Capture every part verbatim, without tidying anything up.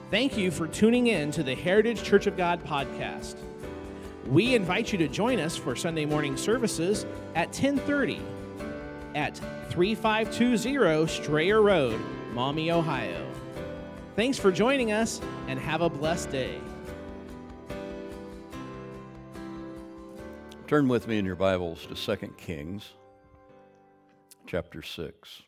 Thank you for tuning in to the Heritage Church of God podcast. We invite you to join us for Sunday morning services at ten thirty at thirty-five twenty Strayer Road, Maumee, Ohio. Thanks for joining us, and have a blessed day. Turn with me in your Bibles to Second Kings, chapter six.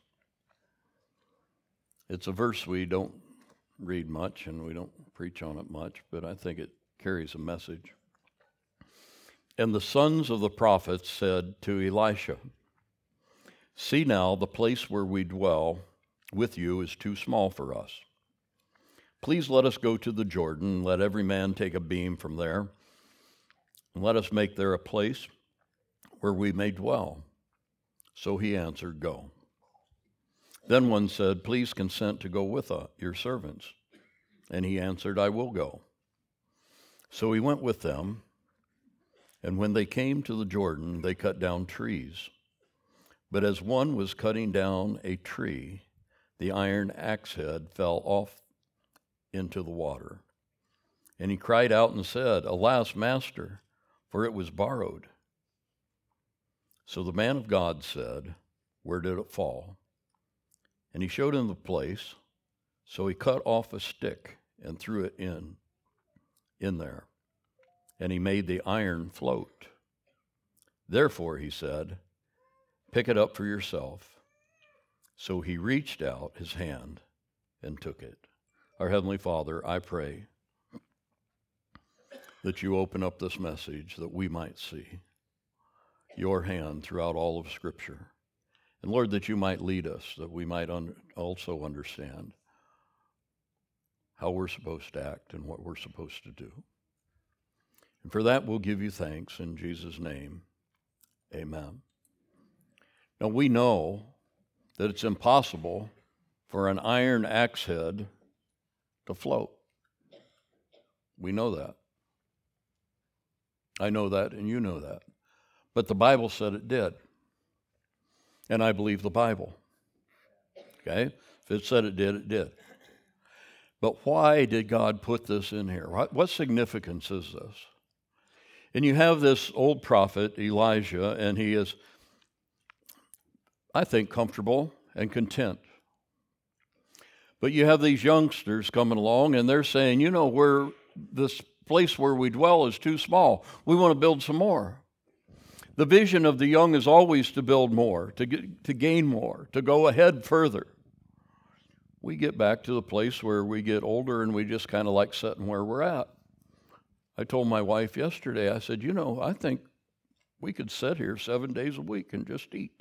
It's a verse we don't read much, and we don't preach on it much, but I think it carries a message. And the sons of the prophets said to Elisha, "See now, the place where we dwell with you is too small for us. Please let us go to the Jordan, and let every man take a beam from there, and let us make there a place where we may dwell." So he answered, "Go." Then one said, "Please consent to go with uh, your servants." And he answered, "I will go." So he went with them, and when they came to the Jordan, they cut down trees. But as one was cutting down a tree, the iron axe head fell off into the water. And he cried out and said, "Alas, master, for it was borrowed." So the man of God said, "Where did it fall?" And he showed him the place. So he cut off a stick and threw it in, in there. And he made the iron float. "Therefore," he said, "pick it up for yourself." So he reached out his hand and took it. Our Heavenly Father, I pray that you open up this message that we might see your hand throughout all of Scripture. And Lord, that you might lead us, that we might un- also understand how we're supposed to act and what we're supposed to do. And for that, we'll give you thanks in Jesus' name. Amen. Now, we know that it's impossible for an iron axe head to float. We know that. I know that, and you know that. But the Bible said it did. And I believe the Bible. Okay? If it said it did, it did. But why did God put this in here? What, what significance is this? And you have this old prophet, Elijah, and he is, I think, comfortable and content. But you have these youngsters coming along, and they're saying, you know, where this place where we dwell is too small. We want to build some more. The vision of the young is always to build more, to get, to gain more, to go ahead further. We get back to the place where we get older and we just kind of like sitting where we're at. I told my wife yesterday, I said, you know, I think we could sit here seven days a week and just eat.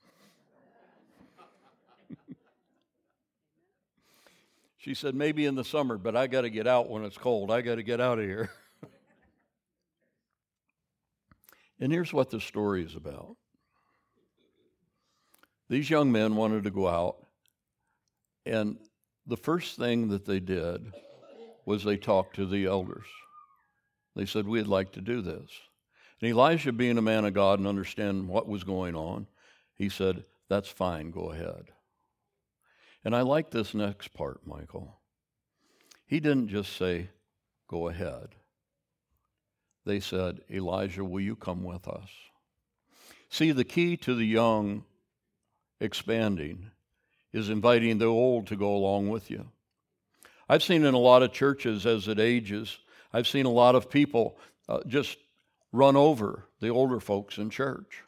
She said, maybe in the summer, but I got to get out when it's cold. I got to get out of here. And here's what the story is about. These young men wanted to go out, and the first thing that they did was they talked to the elders. They said, we'd like to do this. And Elijah, being a man of God and understanding what was going on, he said, that's fine, go ahead. And I like this next part, Michael. He didn't just say, go ahead. They said, Elijah, will you come with us? See, the key to the young expanding is inviting the old to go along with you. I've seen in a lot of churches as it ages, I've seen a lot of people uh, just run over the older folks in church.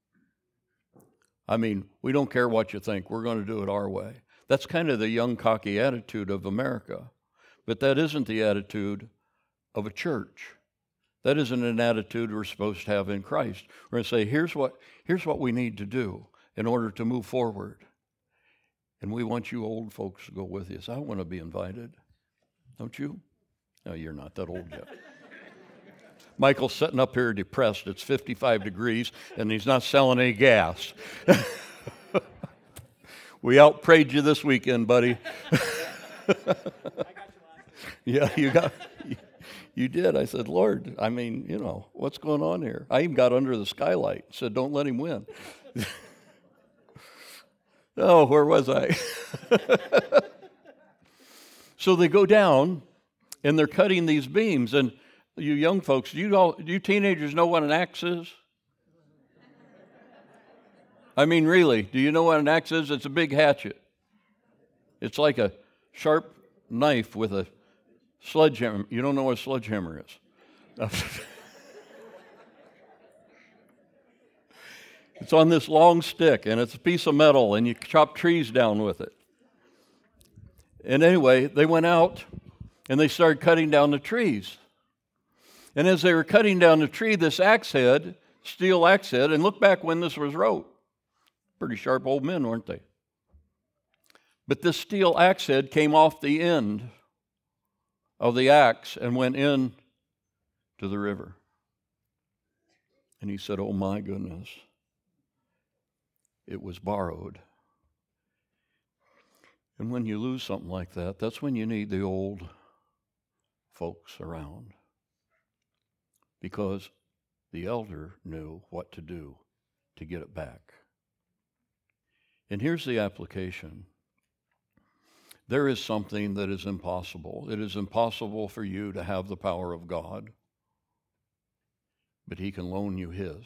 I mean, we don't care what you think. We're going to do it our way. That's kind of the young, cocky attitude of America. But that isn't the attitude of a church. That isn't an attitude we're supposed to have in Christ. We're going to say, here's what, here's what we need to do in order to move forward. And we want you old folks to go with us. I want to be invited. Don't you? No, you're not that old yet. Michael's sitting up here depressed. It's fifty-five degrees, and he's not selling any gas. We out-prayed you this weekend, buddy. Yeah, you got... You did. I said, Lord, I mean, you know, what's going on here? I even got under the skylight, said, don't let him win. Oh, where was I? So they go down, and they're cutting these beams. And you young folks, do you, all, do you teenagers know what an axe is? I mean, really, do you know what an axe is? It's a big hatchet. It's like a sharp knife with a sledgehammer. You don't know what a sledgehammer is. It's on this long stick, and it's a piece of metal, and you chop trees down with it. And anyway, they went out, and they started cutting down the trees. And as they were cutting down the tree, this axe head, steel axe head, and look back when this was wrote. Pretty sharp old men, weren't they? But this steel axe head came off the end of the axe and went in to the river. And he said, oh my goodness, it was borrowed. And when you lose something like that, that's when you need the old folks around. Because the elder knew what to do to get it back. And here's the application. There is something that is impossible. It is impossible for you to have the power of God, but He can loan you His.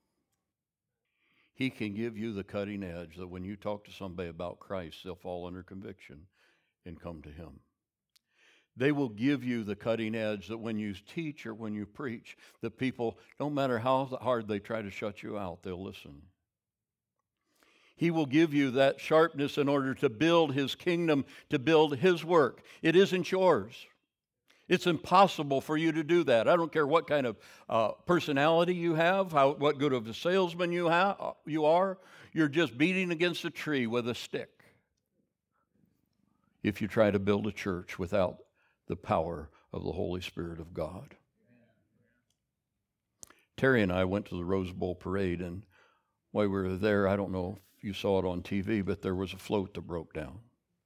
He can give you the cutting edge that when you talk to somebody about Christ, they'll fall under conviction and come to Him. They will give you the cutting edge that when you teach or when you preach, that people, no matter how hard they try to shut you out, they'll listen. He will give you that sharpness in order to build His kingdom, to build His work. It isn't yours. It's impossible for you to do that. I don't care what kind of uh, personality you have, how, what good of a salesman you, ha- you are. You're just beating against a tree with a stick if you try to build a church without the power of the Holy Spirit of God. Terry and I went to the Rose Bowl parade, and while we were there, I don't know if you saw it on T V, but there was a float that broke down.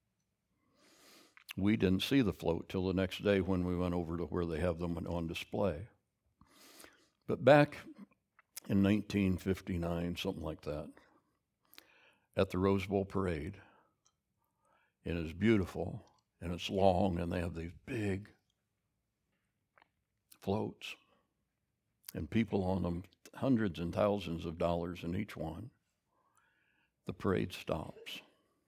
We didn't see the float till the next day when we went over to where they have them on display. But back in nineteen fifty-nine, something like that, at the Rose Bowl parade, and it's beautiful, and it's long, and they have these big floats, and people on them, hundreds and thousands of dollars in each one. The parade stops.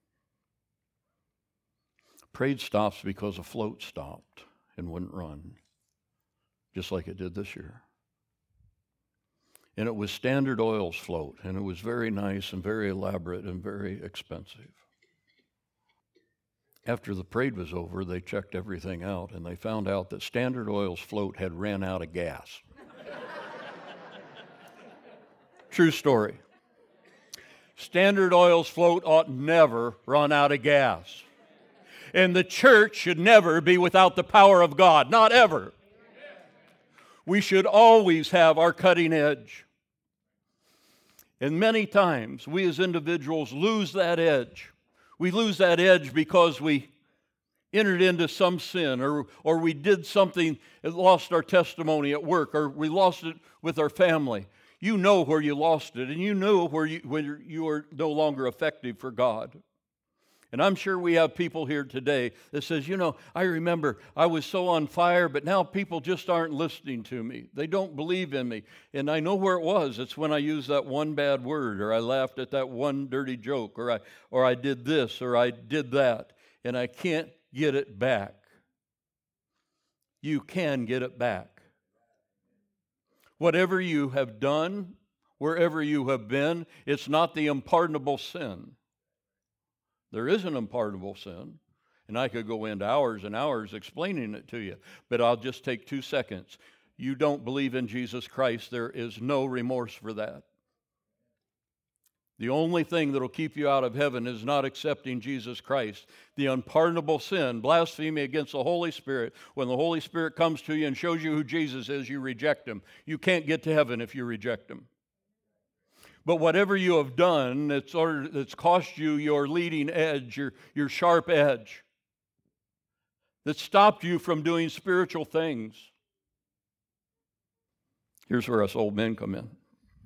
Parade stops because a float stopped and wouldn't run, just like it did this year. And it was Standard Oil's float, and it was very nice and very elaborate and very expensive. After the parade was over, they checked everything out, and they found out that Standard Oil's float had ran out of gas. True story. Standard Oil's float ought never run out of gas. And the church should never be without the power of God, not ever. We should always have our cutting edge. And many times, we as individuals lose that edge. We lose that edge because we entered into some sin, or, or we did something that lost our testimony at work, or we lost it with our family. You know where you lost it, and you know where you, when you are no longer effective for God. And I'm sure we have people here today that says, you know, I remember I was so on fire, but now people just aren't listening to me. They don't believe in me. And I know where it was. It's when I used that one bad word, or I laughed at that one dirty joke, or I, or I did this, or I did that, and I can't get it back. You can get it back. Whatever you have done, wherever you have been, it's not the unpardonable sin. There is an unpardonable sin, and I could go into hours and hours explaining it to you, but I'll just take two seconds. You don't believe in Jesus Christ, there is no remorse for that. The only thing that will keep you out of heaven is not accepting Jesus Christ. The unpardonable sin, blasphemy against the Holy Spirit. When the Holy Spirit comes to you and shows you who Jesus is, you reject Him. You can't get to heaven if you reject Him. But whatever you have done that's, that's cost you your leading edge, your, your sharp edge, that stopped you from doing spiritual things. Here's where us old men come in.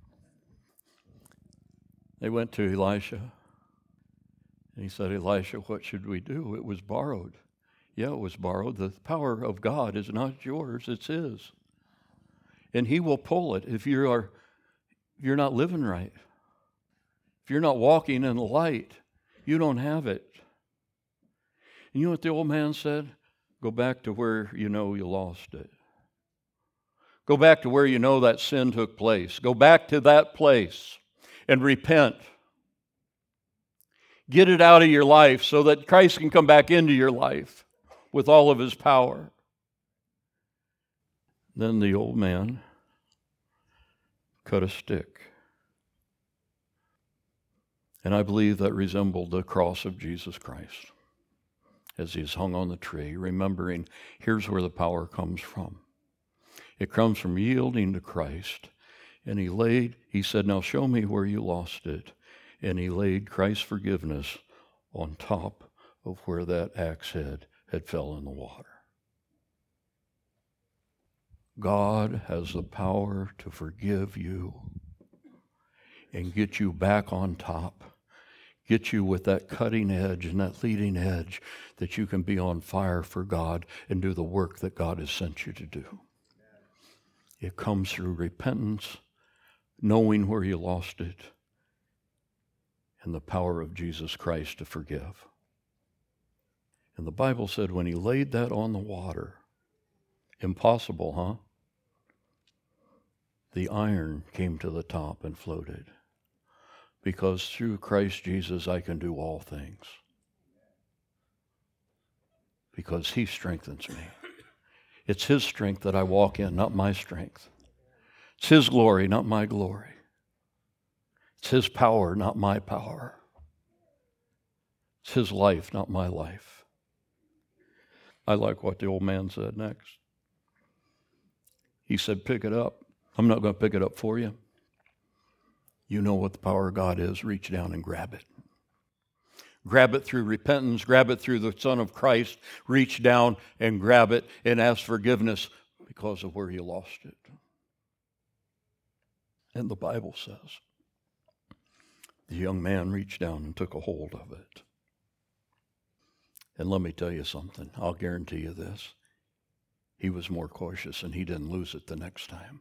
They went to Elisha, and he said, Elisha, what should we do? It was borrowed. Yeah, it was borrowed. The power of God is not yours, it's His. And He will pull it if you are if you're not living right. If you're not walking in the light, you don't have it. And you know what the old man said? Go back to where you know you lost it. Go back to where you know that sin took place. Go back to that place and repent. Get it out of your life so that Christ can come back into your life with all of His power. Then the old man cut a stick. And I believe that resembled the cross of Jesus Christ as He's hung on the tree, remembering here's where the power comes from. It comes from yielding to Christ. And He laid, He said, now show me where you lost it. And He laid Christ's forgiveness on top of where that axe head had fell in the water. God has the power to forgive you and get you back on top, get you with that cutting edge and that leading edge that you can be on fire for God and do the work that God has sent you to do. It comes through repentance, knowing where you lost it, and the power of Jesus Christ to forgive. And the Bible said when He laid that on the water, impossible, huh? The iron came to the top and floated. Because through Christ Jesus I can do all things. Because He strengthens me. It's His strength that I walk in, not my strength. It's His glory, not my glory. It's His power, not my power. It's His life, not my life. I like what the old man said next. He said, pick it up. I'm not going to pick it up for you. You know what the power of God is. Reach down and grab it. Grab it through repentance. Grab it through the Son of Christ. Reach down and grab it and ask forgiveness because of where you lost it. And the Bible says the young man reached down and took a hold of it. And let me tell you something. I'll guarantee you this. He was more cautious and he didn't lose it the next time.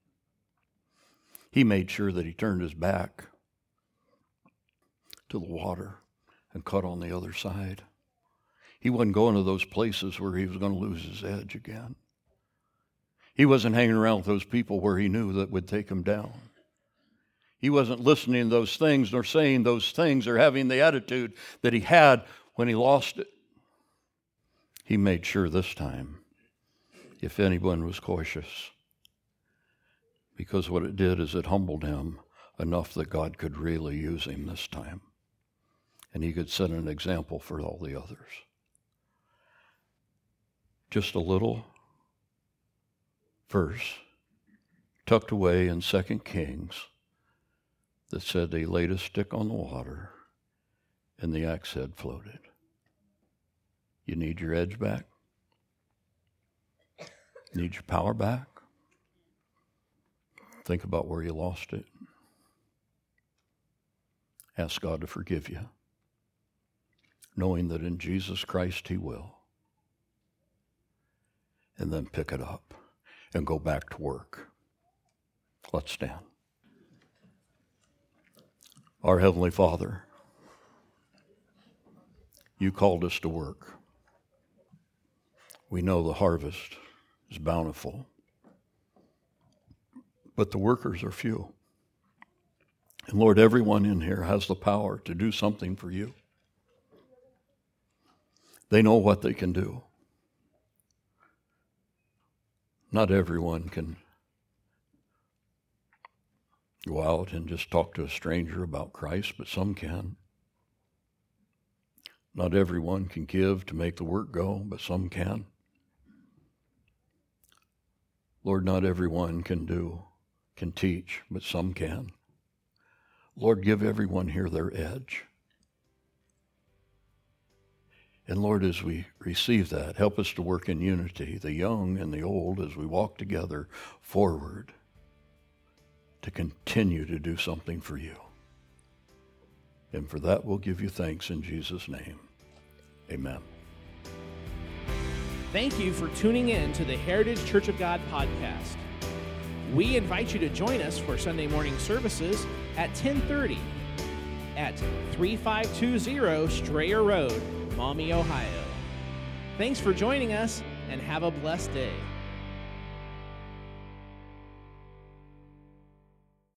He made sure that he turned his back to the water and cut on the other side. He wasn't going to those places where he was going to lose his edge again. He wasn't hanging around with those people where he knew that would take him down. He wasn't listening to those things nor saying those things or having the attitude that he had when he lost it. He made sure this time, if anyone was cautious, because what it did is it humbled him enough that God could really use him this time. And he could set an example for all the others. Just a little verse tucked away in Second Kings that said they laid a stick on the water and the axe head floated. You need your edge back? Need your power back? Think about where you lost it. Ask God to forgive you, knowing that in Jesus Christ He will. And then pick it up and go back to work. Let's stand. Our Heavenly Father, You called us to work. We know the harvest is bountiful, but the workers are few. And Lord, everyone in here has the power to do something for You. They know what they can do. Not everyone can go out and just talk to a stranger about Christ, but some can. Not everyone can give to make the work go, but some can. Lord, not everyone can do, can teach, but some can. Lord, give everyone here their edge. And Lord, as we receive that, help us to work in unity, the young and the old, as we walk together forward to continue to do something for You. And for that, we'll give You thanks in Jesus' name. Amen. Thank you for tuning in to the Heritage Church of God podcast. We invite you to join us for Sunday morning services at ten thirty at thirty-five twenty Strayer Road, Maumee, Ohio. Thanks for joining us, and have a blessed day.